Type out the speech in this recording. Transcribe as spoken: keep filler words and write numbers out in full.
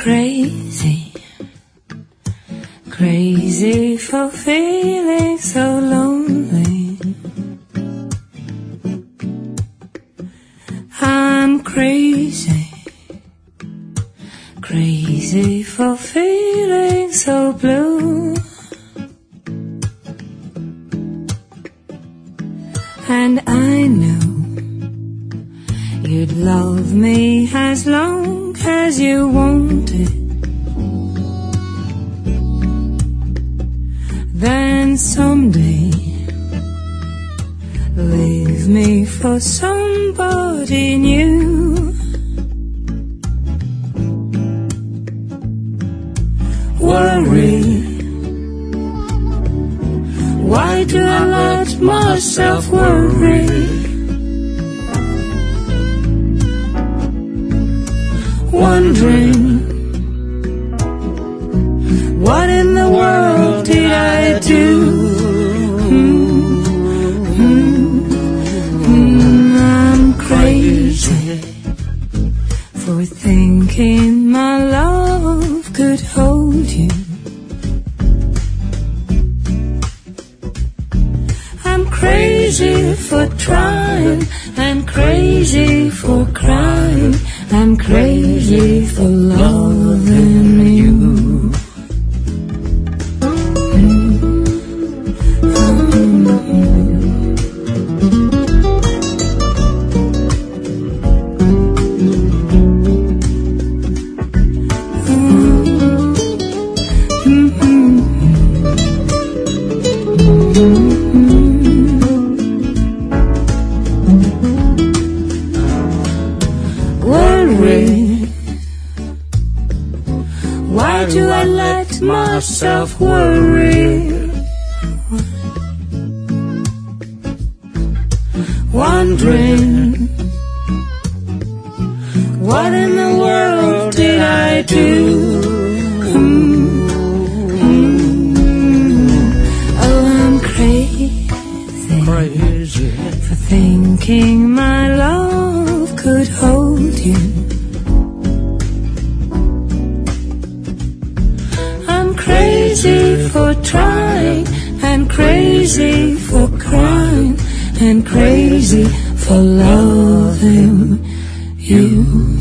crazy, crazy for feeling so lonely. I'm crazy, crazy for feeling so blue. And I know you'd love me as long as you wanted. Then someday leave me for somebody new. Worry, why do I let myself worry? Wondering, what in the world did I do? Mm-hmm. I'm crazy for thinking my love could hold you. I'm crazy for trying, I'm crazy for crying, I'm crazy for loving you. Worry, why do I let myself worry? Wondering, what in the world did I do? Mm-hmm. Oh, I'm crazy, crazy for thinking my love could hold you. I'm crazy for trying, and crazy for crying, and crazy for loving you.